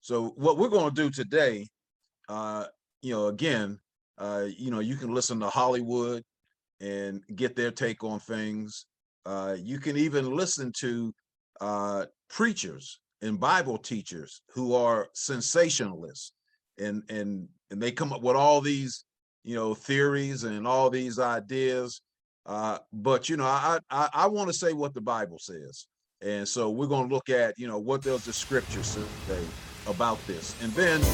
So what we're going to do today, uh, again, you can listen to Hollywood and get their take on things. You can even listen to preachers and Bible teachers who are sensationalists, and they come up with all these, theories and all these ideas. But I want to say what the Bible says, and so we're going to look at what does the Scripture say about this, and then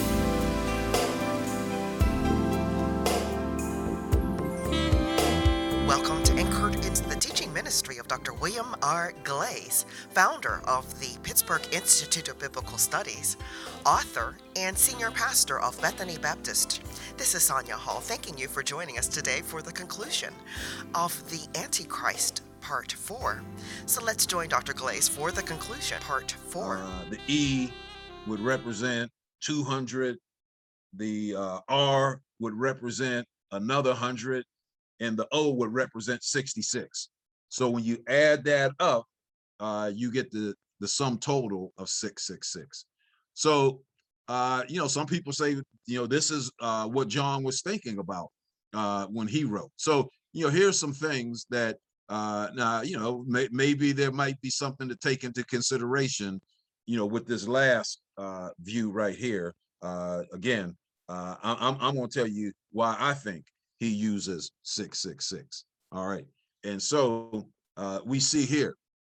Welcome to Anchored into the Teaching Ministry of Dr. William R. Glaze, founder of the Pittsburgh Institute of Biblical Studies, author, and senior pastor of Bethany Baptist. This is Sonia Hall, thanking you for joining us today for the conclusion of the Antichrist, Part 4. So let's join Dr. Glaze for the conclusion, Part 4. The E would represent 200, the R would represent another 100, and the O would represent 66. So when you add that up, you get the sum total of 666. So, some people say, this is what John was thinking about when he wrote. So, here's some things that now, maybe there might be something to take into consideration, with this last view right here. Again, I'm going to tell you why I think he uses 666. All right. And so we see here,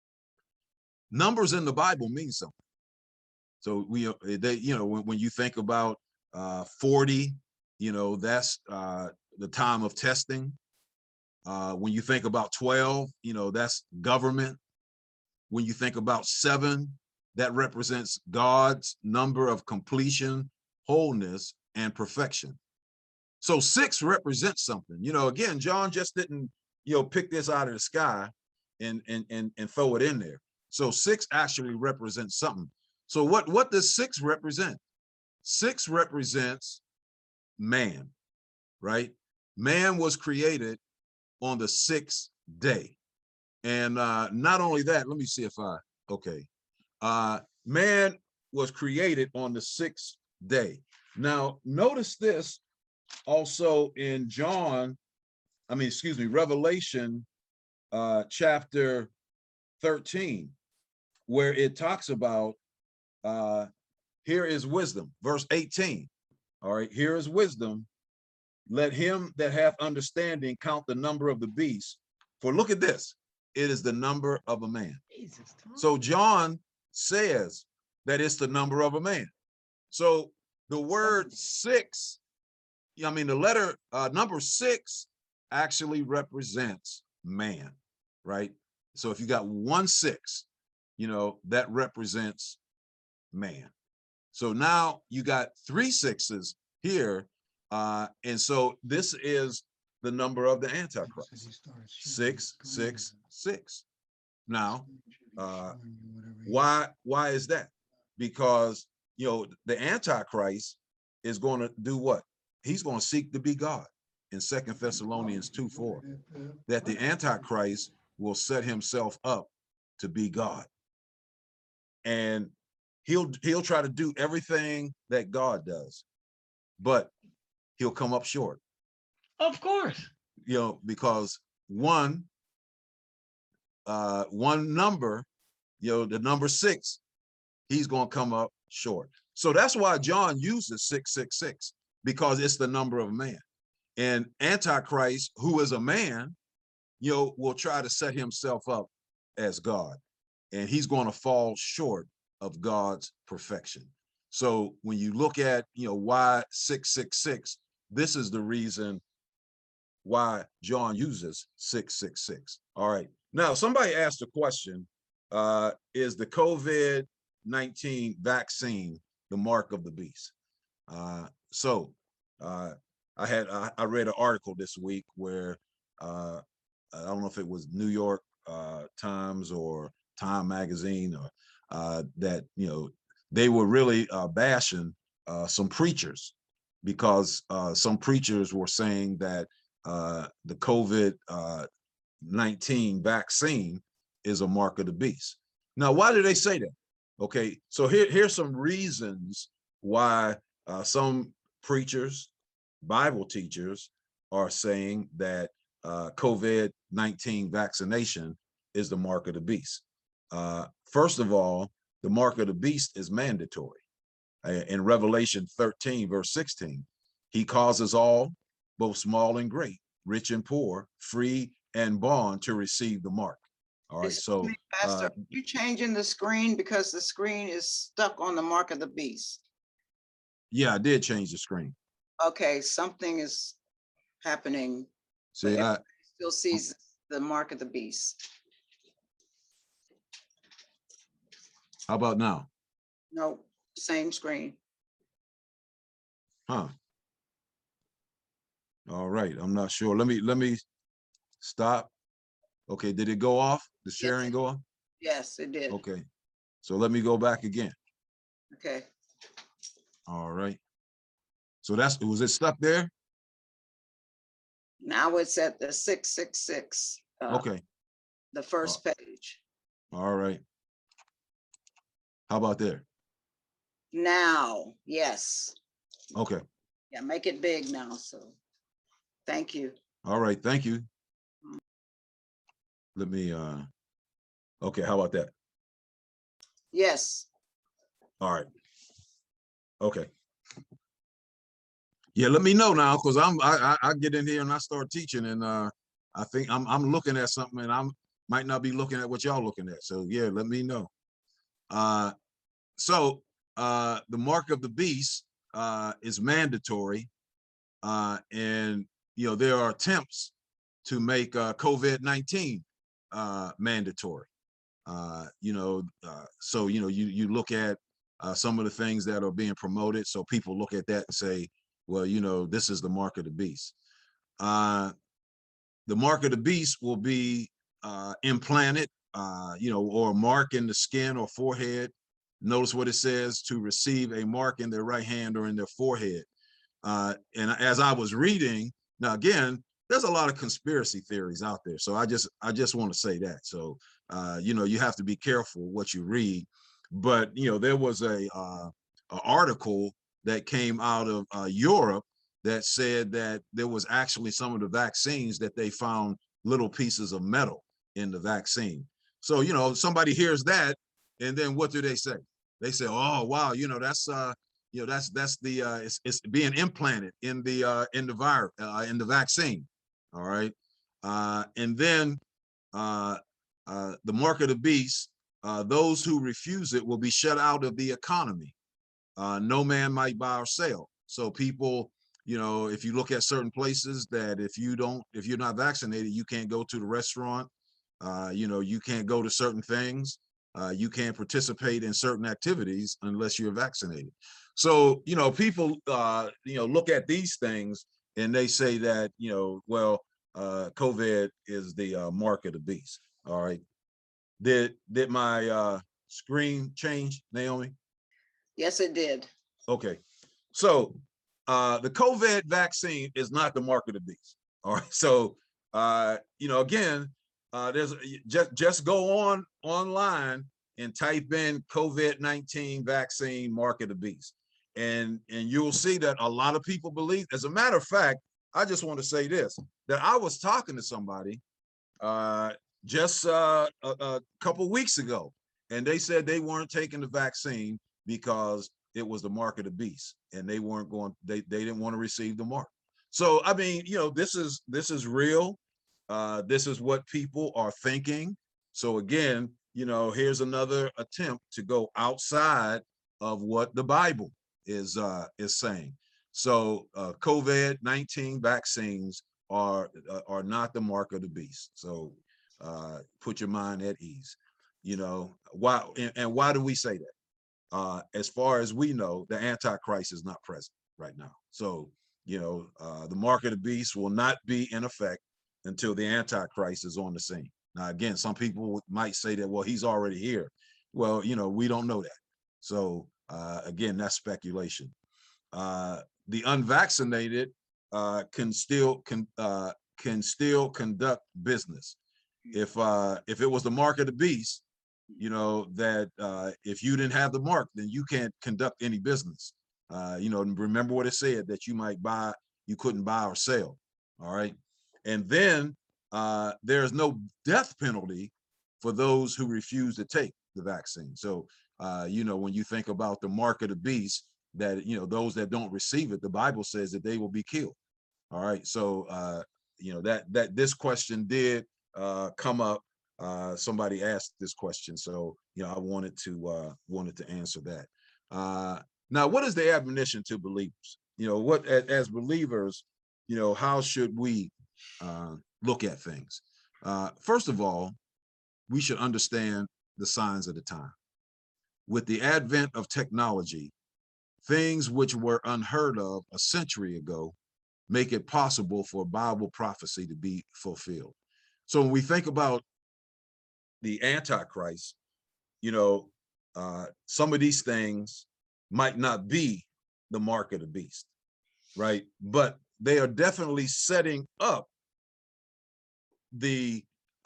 numbers in the Bible mean something. So when you think about 40, that's the time of testing. When you think about 12, that's government. When you think about 7, that represents God's number of completion, wholeness, and perfection. So 6 represents something. Again, John just didn't, pick this out of the sky and throw it in there. So 6 actually represents something. So what does 6 represent? 6 represents man, right? Man was created on the 6th day. And not only that, let me see if okay. Man was created on the 6th day. Now, notice this also in Revelation chapter 13, where it talks about, here is wisdom, verse 18. All right, here is wisdom. Let him that hath understanding count the number of the beast. For look at this, it is the number of a man. So John says that it's the number of a man. So the word 6, the letter number 6 actually represents man, right? So if you got 1 6, that represents man. So now you got 3 6s here. And so this is the number of the Antichrist, 666. Now, why is that? Because, the Antichrist is going to do what? He's going to seek to be God in 2 Thessalonians 2:4, that the Antichrist will set himself up to be God. And he'll try to do everything that God does, but he'll come up short. Of course. Because one number, the number 6, he's going to come up short. So that's why John uses 666, because it's the number of man. And Antichrist, who is a man, will try to set himself up as God, and he's going to fall short of God's perfection. So when you look at, why 666, this is the reason why John uses 666. All right. Now, somebody asked a question, is the COVID-19 vaccine the mark of the beast? I read an article this week where I don't know if it was New York Times or Time Magazine, or that they were really bashing some preachers, because some preachers were saying that the COVID-19 vaccine is a mark of the beast. Now, why do they say that? Okay, so here's some reasons why some preachers, Bible teachers are saying that COVID-19 vaccination is the mark of the beast. First of all, the mark of the beast is mandatory. In Revelation 13, verse 16, he causes all, both small and great, rich and poor, free and bond, to receive the mark. All right, Excuse so me, Pastor, you changing the screen because the screen is stuck on the mark of the beast. yeah, I did change the screen. Okay, something is happening, See, but everybody still sees the mark of the beast. how about now? No, same screen. Huh. All right, I'm not sure. Let me stop. Okay, did it go off? The sharing go off? Yes, it did. Okay, so let me go back again. Okay. All right. So was it stuck there? Now it's at the 666, Okay, the first page. all right. How about there? Now, yes. Okay, Yeah, make it big now, so thank you. all right, thank you. Let me, okay, how about that? Yes. All right. Okay. Yeah, let me know now, because I get in here and I start teaching, and I think I'm looking at something, and I might not be looking at what y'all looking at. So yeah, let me know. So the mark of the beast is mandatory, and there are attempts to make COVID-19 mandatory. So you look at some of the things that are being promoted, so people look at that and say, well, this is the mark of the beast. The mark of the beast will be implanted, or a mark in the skin or forehead. Notice what it says: to receive a mark in their right hand or in their forehead. And as I was reading, now again, there's a lot of conspiracy theories out there. So I just want to say that. So you have to be careful what you read. But there was a article that came out of Europe that said that there was actually some of the vaccines that they found little pieces of metal in the vaccine. So somebody hears that, and then what do they say? They say, oh wow, that's that's the it's being implanted in the virus, in the vaccine. All right. And then the mark of the beast, those who refuse it will be shut out of the economy. No man might buy or sell. So people, if you look at certain places, that if you're not vaccinated, you can't go to the restaurant. You can't go to certain things. You can't participate in certain activities unless you're vaccinated. So, people, look at these things and they say that, well, COVID is the mark of the beast. All right. Did my screen change, Naomi? Yes, it did. Okay. So the COVID vaccine is not the mark of the beast. All right. So, again, there's just go online and type in COVID-19 vaccine mark of the beast. And you'll see that a lot of people believe. As a matter of fact, I just want to say this, that I was talking to somebody just a couple weeks ago, and they said they weren't taking the vaccine because it was the mark of the beast, and they weren't going, they didn't want to receive the mark. So I mean, this is real. This is what people are thinking. So again, here's another attempt to go outside of what the Bible is saying. So COVID-19 vaccines are not the mark of the beast. So put your mind at ease. Why, and why do we say that? As far as we know, the Antichrist is not present right now. So, the mark of the beast will not be in effect until the Antichrist is on the scene. Now, again, some people might say that, well, he's already here. Well, we don't know that. So, again, that's speculation. The unvaccinated can still conduct business. If it was the mark of the beast, that if you didn't have the mark, then you can't conduct any business. You know, and remember what it said, that you couldn't buy or sell. All right. And then there's no death penalty for those who refuse to take the vaccine. So, you know, when you think about the mark of the beast, that, you know, those that don't receive it, the Bible says that they will be killed. All right. So, you know, that this question did come up. Somebody asked this question. So, you know, I wanted to answer that. Now, what is the admonition to believers? You know, what, as believers, you know, how should we look at things? First of all, we should understand the signs of the time. With the advent of technology, things which were unheard of a century ago make it possible for Bible prophecy to be fulfilled. So when we think about the Antichrist, you know, some of these things might not be the mark of the beast, right? But they are definitely setting up the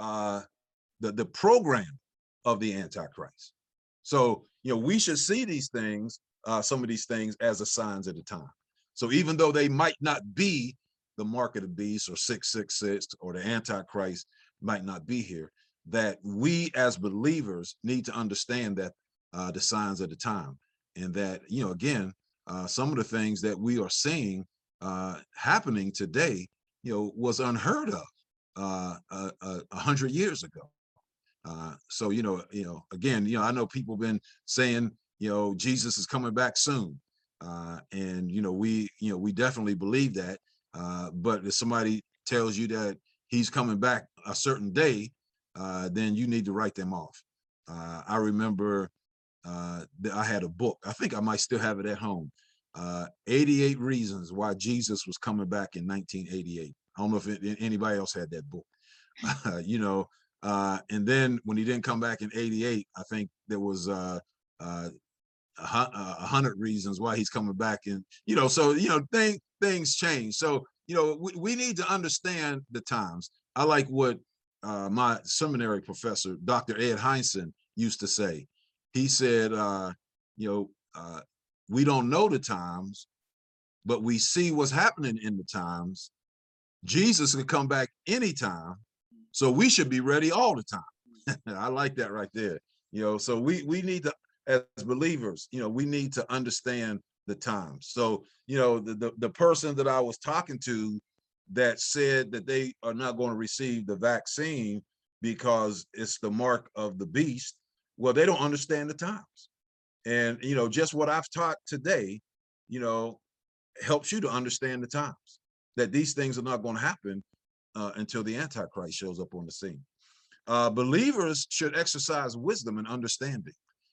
program of the Antichrist. So, you know, we should see these things, some of these things, as the signs of the time. So even though they might not be the mark of the beast or 666, or the Antichrist might not be here, that we as believers need to understand that the signs of the time, and that, you know, again, some of the things that we are seeing happening today, you know, was unheard of 100 years ago. So, you know, again, you know, I know people been saying, you know, Jesus is coming back soon. And, you know, we definitely believe that. But if somebody tells you that he's coming back a certain day, then you need to write them off. I remember that I had a book. I think I might still have it at home. 88 Reasons Why Jesus Was Coming Back in 1988. I don't know if anybody else had that book. You know, and then when he didn't come back in 88, I think there was 100 reasons why he's coming back. And, you know, so, you know, things change. So, you know, we need to understand the times. I like what my seminary professor, Dr. Ed Heinzen, used to say. He said, you know, we don't know the times, but we see what's happening in the times. Jesus could come back anytime, so we should be ready all the time. I like that right there. You know, so we need to, as believers, you know, we need to understand the times. So, you know, the person that I was talking to that said that they are not going to receive the vaccine because it's the mark of the beast, well, they don't understand the times. And, you know, just what I've taught today, you know, helps you to understand the times, that these things are not going to happen until the Antichrist shows up on the scene. Believers should exercise wisdom and understanding.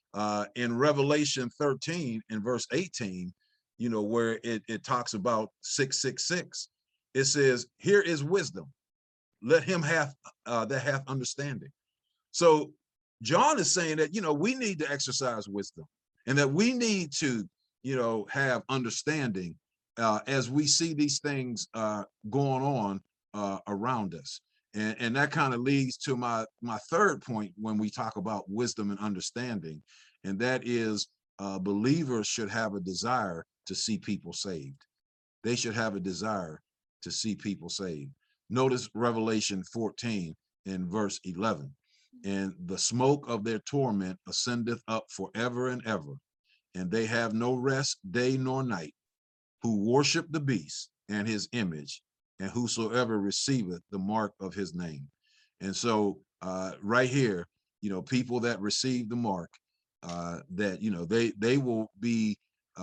In Revelation 13 and verse 18, you know, where it talks about 666, it says, here is wisdom. Let him have that hath understanding. So John is saying that, you know, we need to exercise wisdom, and that we need to, you know, have understanding as we see these things going on around us. And that kind of leads to my third point when we talk about wisdom and understanding, and that is believers should have a desire to see people saved. They should have a desire to see people saved. Notice Revelation 14 in verse 11. And the smoke of their torment ascendeth up forever and ever, and they have no rest day nor night, who worship the beast and his image, and whosoever receiveth the mark of his name. And so right here, you know, people that receive the mark, that, you know, they will be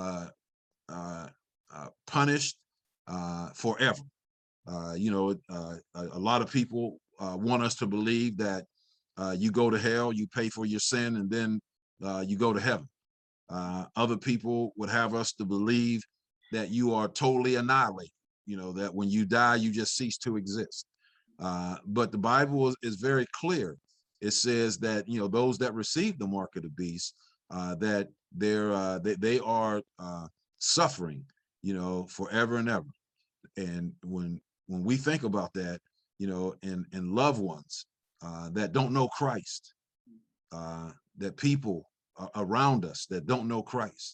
punished forever. You know, a lot of people want us to believe that you go to hell, you pay for your sin, and then you go to heaven. Other people would have us to believe that you are totally annihilated, you know, that when you die, you just cease to exist. But the Bible is very clear. It says that, you know, those that receive the mark of the beast, that they are suffering, you know, forever and ever. And when we think about that, you know, and loved ones that don't know Christ, that people around us that don't know Christ,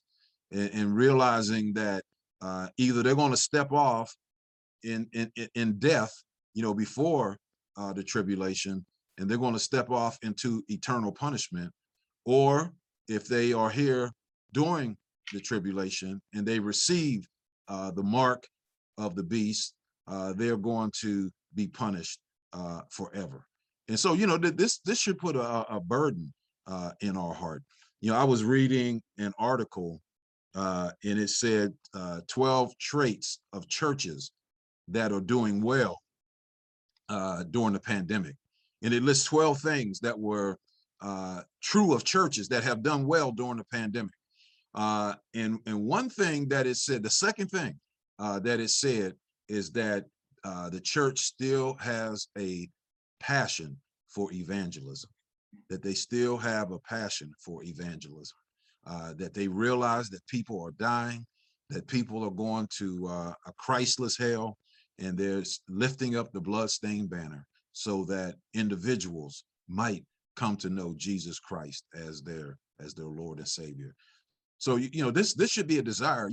and realizing that either they're going to step off in death, before the tribulation, and they're going to step off into eternal punishment, or if they are here during the tribulation and they receive the mark of the beast, they're going to be punished forever. And so, this should put a burden in our heart. I was reading an article and it said 12 traits of churches that are doing well during the pandemic. And it lists 12 things that were true of churches that have done well during the pandemic. And one thing that it said, the second thing that it said is that the church still has a passion for evangelism, that they still have a passion for evangelism, that they realize that people are dying, that people are going to a Christless hell, and they're lifting up the bloodstained banner so that individuals might come to know Jesus Christ as their Lord and Savior. So this should be a desire.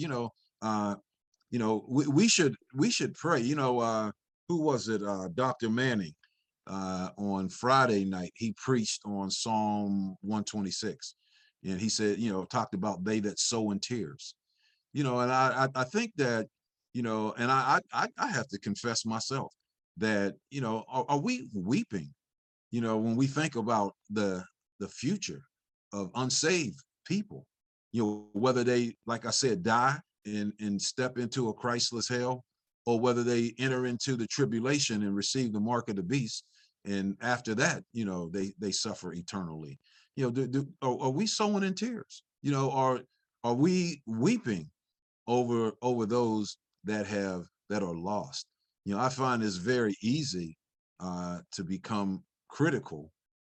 We should pray. Who was it? Dr. Manning on Friday night, he preached on Psalm 126, and he said, talked about they that sow in tears. And I think that, and I have to confess myself that, are we weeping, when we think about the future of unsaved people, whether they, like I said, die and step into a Christless hell, or whether they enter into the tribulation and receive the mark of the beast, and after that, they suffer eternally. Are we sowing in tears? Are we weeping over those that are lost? I find it's very easy to become critical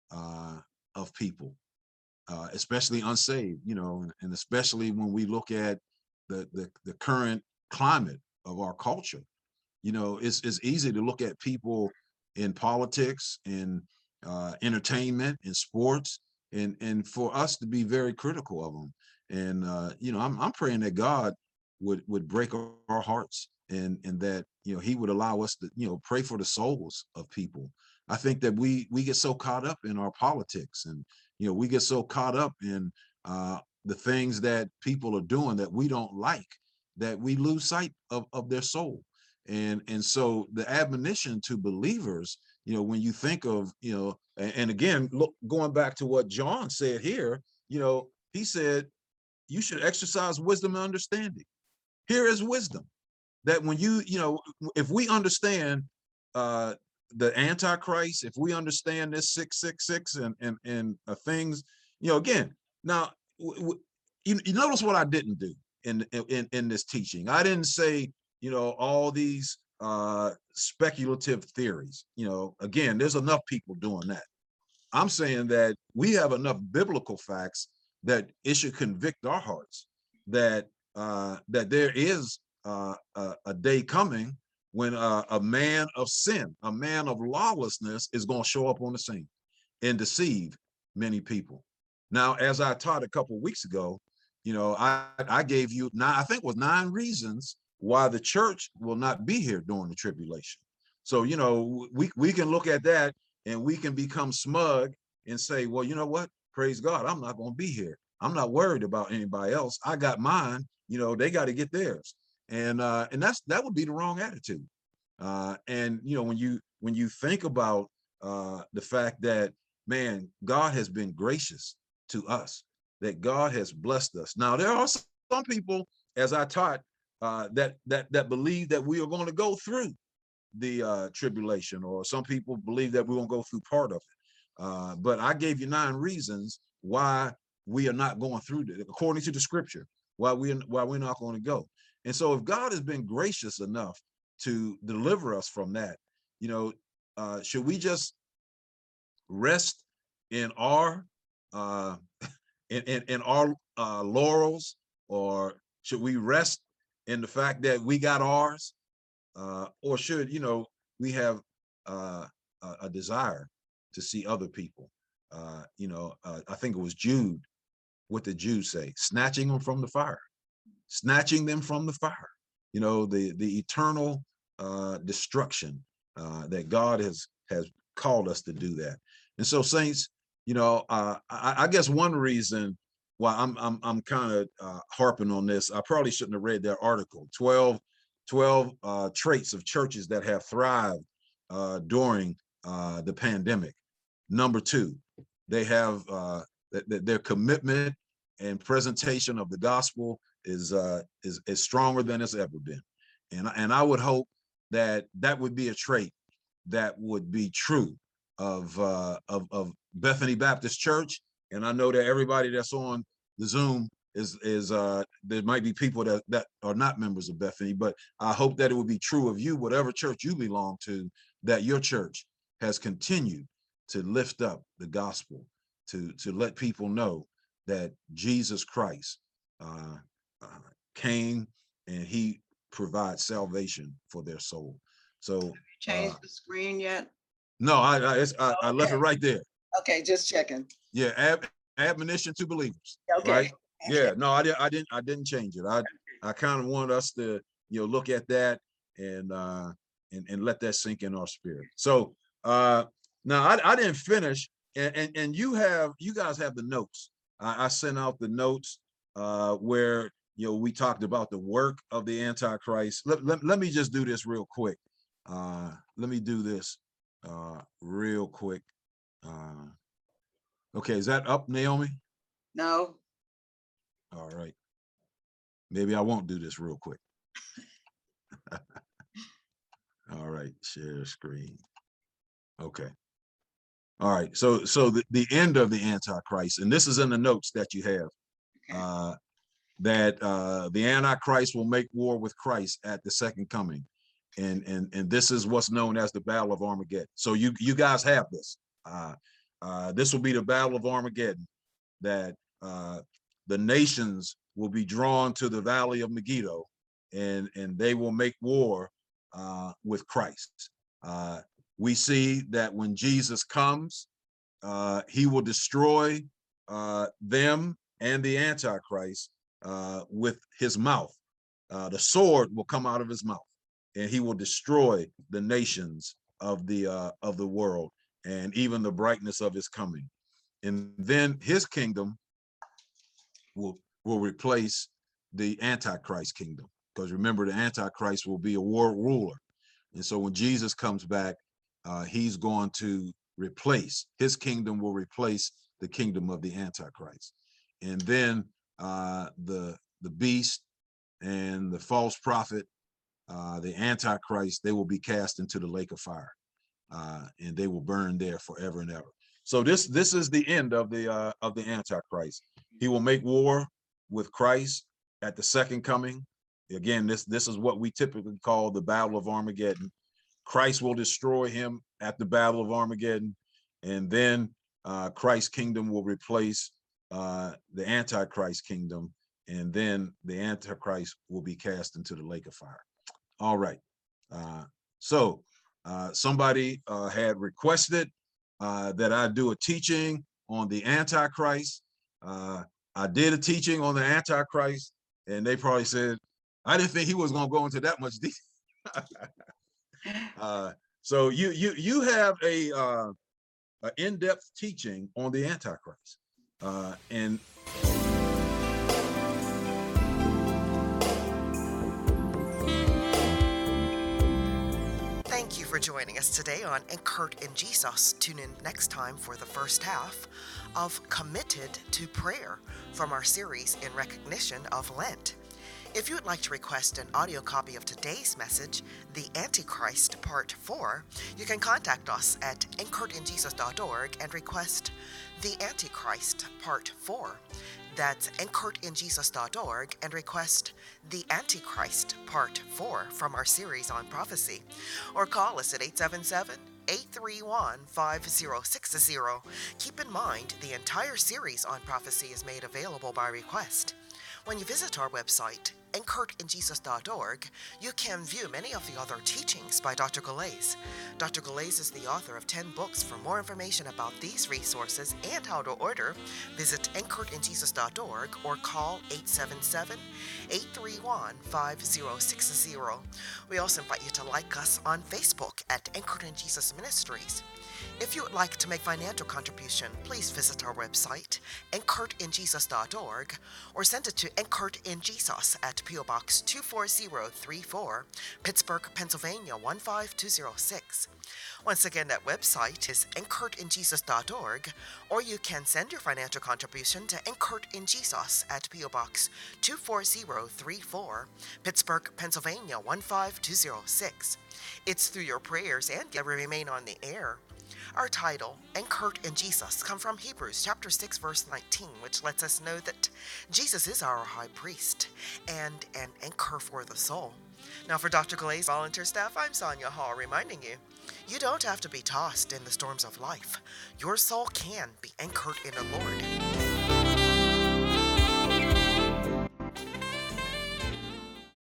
of people, especially unsaved, and especially when we look at the current climate of our culture. It's easy to look at people in politics, in entertainment, in sports, and for us to be very critical of them. And I'm praying that God would break our hearts, and that he would allow us to pray for the souls of people. I think that we get so caught up in our politics, and we get so caught up in the things that people are doing that we don't like, that we lose sight of their soul. And so the admonition to believers, when you think of, and again, look, going back to what John said here, he said, you should exercise wisdom and understanding. Here is wisdom, that when if we understand the Antichrist, if we understand this 666 and things, again, now you notice what I didn't do in this teaching. I didn't say, all these speculative theories. Again, there's enough people doing that. I'm saying that we have enough biblical facts that it should convict our hearts that that there is a day coming when a man of sin, a man of lawlessness, is going to show up on the scene and deceive many people. Now, as I taught a couple of weeks ago, I gave you I think it was 9 reasons why the church will not be here during the tribulation. So, we can look at that and we can become smug and say, well, you know what? Praise God, I'm not going to be here. I'm not worried about anybody else. I got mine. They got to get theirs. And that would be the wrong attitude. And when you think about the fact that, man, God has been gracious to us, that God has blessed us. Now, there are some people, as I taught, that believe that we are going to go through the tribulation, or some people believe that we're going to go through part of it. But I gave you 9 reasons why we are not going through it, according to the scripture, why we're not going to go. And so if God has been gracious enough to deliver us from that, should we just rest in our in our laurels, or should we rest in the fact that we got ours, or should we have a desire to see other people? I think it was Jude. What did Jude say? Snatching them from the fire. snatching them from the fire, the eternal destruction that God has called us to do that. And so, saints, I guess one reason why I'm kind of harping on this, I probably shouldn't have read that article, 12 traits of churches that have thrived during the pandemic. Number 2, they have their commitment and presentation of the gospel is stronger than it's ever been. And I would hope that would be a trait that would be true of Bethany Baptist Church. And I know that everybody that's on the Zoom is there might be people that are not members of Bethany, but I hope that it will be true of you, whatever church you belong to, that your church has continued to lift up the gospel, to let people know that Jesus Christ came and he provides salvation for their soul. So Change the screen yet? no, I left it right there. Okay, just checking. Yeah, admonition to believers. Okay. Right? Yeah, no, I didn't change it. I kind of want us to look at that and let that sink in our spirit. So now I didn't finish, and you guys have the notes. I sent out the notes where we talked about the work of the Antichrist. Let me just do this real quick. Let me do this real quick. Okay, is that up, Naomi? No. All right. Maybe I won't do this real quick. All right, share screen. Okay. All right, so the end of the Antichrist, and this is in the notes that you have, that the Antichrist will make war with Christ at the second coming. And this is what's known as the Battle of Armageddon. So you guys have this. This will be the Battle of Armageddon, that the nations will be drawn to the Valley of Megiddo, and they will make war with Christ. We see that when Jesus comes, he will destroy them and the Antichrist with his mouth. The sword will come out of his mouth, and he will destroy the nations of the world, and even the brightness of his coming. And then his kingdom will replace the Antichrist kingdom, because remember, the Antichrist will be a world ruler. And so when Jesus comes back, he's going to replace, his kingdom will replace the kingdom of the Antichrist. And then the beast and the false prophet, the Antichrist, they will be cast into the lake of fire, and they will burn there forever and ever. So this is the end of the Antichrist. He will make war with Christ at the second coming. Again, this is what we typically call the Battle of Armageddon. Christ will destroy him at the Battle of Armageddon, and then Christ's kingdom will replace the Antichrist kingdom, and then the Antichrist will be cast into the lake of fire. All right. So somebody had requested that I do a teaching on the Antichrist. I did a teaching on the Antichrist, and they probably said, I didn't think he was going to go into that much detail. So you have a in-depth teaching on the Antichrist, and Thank you for joining us today on Anchored in Jesus. Tune in next time for the first half of Committed to Prayer from our series in recognition of Lent. If you would like to request an audio copy of today's message, The Antichrist Part 4, you can contact us at anchoredinjesus.org and request The Antichrist Part 4. That's anchoredinjesus.org and request The Antichrist Part 4 from our series on prophecy. Or call us at 877-831-5060. Keep in mind, the entire series on prophecy is made available by request. When you visit our website, anchoredinjesus.org, you can view many of the other teachings by Dr. Galais. Dr. Galais is the author of 10 books. For more information about these resources and how to order, visit anchoredinjesus.org or call 877-831-5060. We also invite you to like us on Facebook at Anchored in Jesus Ministries. If you would like to make financial contribution, please visit our website, anchoredinjesus.org, or send it to Anchored in Jesus at P.O. Box 24034, Pittsburgh, Pennsylvania 15206. Once again, that website is anchoredinjesus.org, or you can send your financial contribution to Anchored in Jesus at P.O. Box 24034, Pittsburgh, Pennsylvania 15206. It's through your prayers and that we remain on the air. Our title, Anchored in Jesus, comes from Hebrews chapter 6, verse 19, which lets us know that Jesus is our high priest and an anchor for the soul. Now for Dr. Galais volunteer staff, I'm Sonia Hall reminding you, you don't have to be tossed in the storms of life. Your soul can be anchored in the Lord.